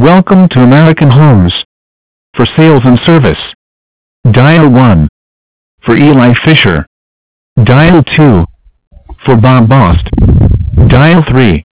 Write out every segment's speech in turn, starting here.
Welcome to American Homes. For sales and service, dial 1. For Eli Fisher, dial 2. For Bob Bost, dial 3.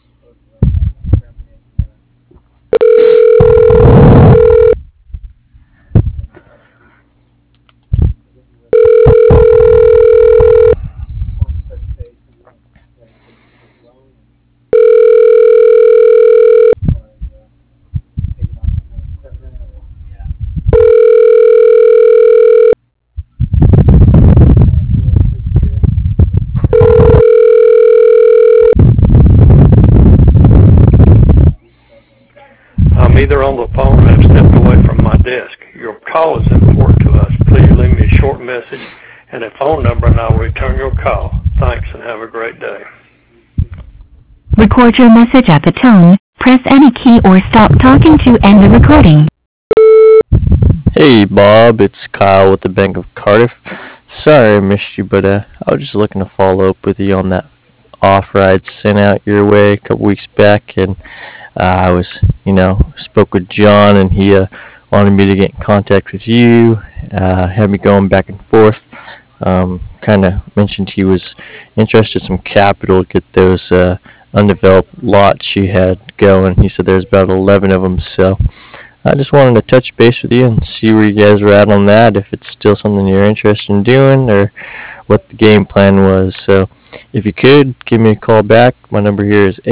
I'm either on the phone or have stepped away from my desk. Your call is important to us. Please leave me a short message and a phone number, and I will return your call. Thanks, and have a great day. Record your message at the tone. Press any key or stop talking to end the recording. Hey Bob, it's Kyle with the Bank of Cardiff. Sorry I missed you, but I was just looking to follow up with you on that offer I'd sent out your way a couple weeks back, and I spoke with John, and he wanted me to get in contact with you, had me going back and forth. Kind of mentioned he was interested in some capital to get those undeveloped lots you had going. He said there's about 11 of them, so I just wanted to touch base with you and see where you guys were at on that, if it's still something you're interested in doing, or what the game plan was. So if you could, give me a call back. My number here is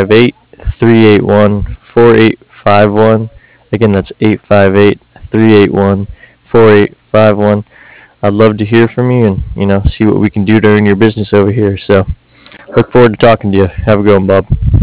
858-381-4851. Again, that's 858-381-4851. I'd love to hear from you and, see what we can do to earn your business over here. So look forward to talking to you. Have a good one, Bob.